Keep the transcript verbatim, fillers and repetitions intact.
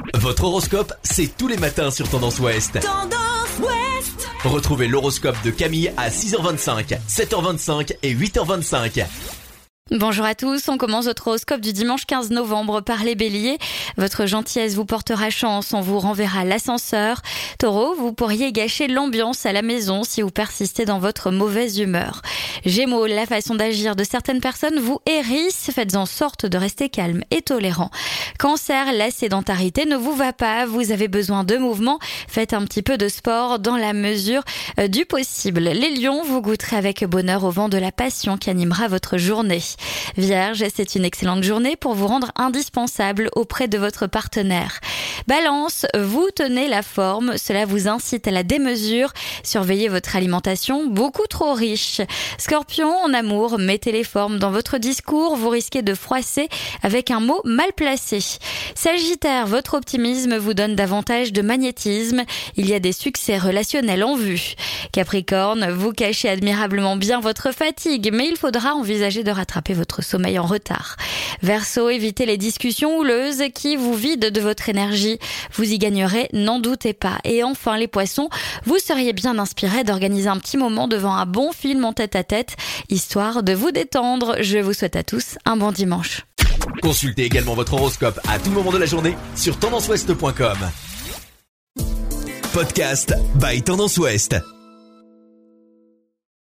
Votre horoscope, c'est tous les matins sur Tendance Ouest. Tendance Ouest. Retrouvez l'horoscope de Camille à six heures vingt-cinq, sept heures vingt-cinq et huit heures vingt-cinq. Bonjour à tous, on commence votre horoscope du dimanche quinze novembre par les béliers. Votre gentillesse vous portera chance, on vous renverra l'ascenseur. Taureau, vous pourriez gâcher l'ambiance à la maison si vous persistez dans votre mauvaise humeur. Gémeaux, la façon d'agir de certaines personnes vous hérisse, faites en sorte de rester calme et tolérant. Cancer, la sédentarité ne vous va pas, vous avez besoin de mouvement, faites un petit peu de sport dans la mesure du possible. Les lions, vous goûterez avec bonheur au vent de la passion qui animera votre journée. Vierge, c'est une excellente journée pour vous rendre indispensable auprès de votre partenaire. Balance, vous tenez la forme, cela vous incite à la démesure. Surveillez votre alimentation beaucoup trop riche. Scorpion, en amour, mettez les formes dans votre discours, vous risquez de froisser avec un mot mal placé. Sagittaire, votre optimisme vous donne davantage de magnétisme, il y a des succès relationnels en vue. Capricorne, vous cachez admirablement bien votre fatigue, mais il faudra envisager de rattraper votre sommeil en retard. Verseau, évitez les discussions houleuses qui vous vident de votre énergie. Vous y gagnerez, n'en doutez pas. Et enfin les poissons, vous seriez bien inspiré d'organiser un petit moment devant un bon film en tête-à-tête, histoire de vous détendre. Je vous souhaite à tous un bon dimanche. Consultez également votre horoscope à tout moment de la journée sur tendance ouest point com. Podcast by Tendance Ouest.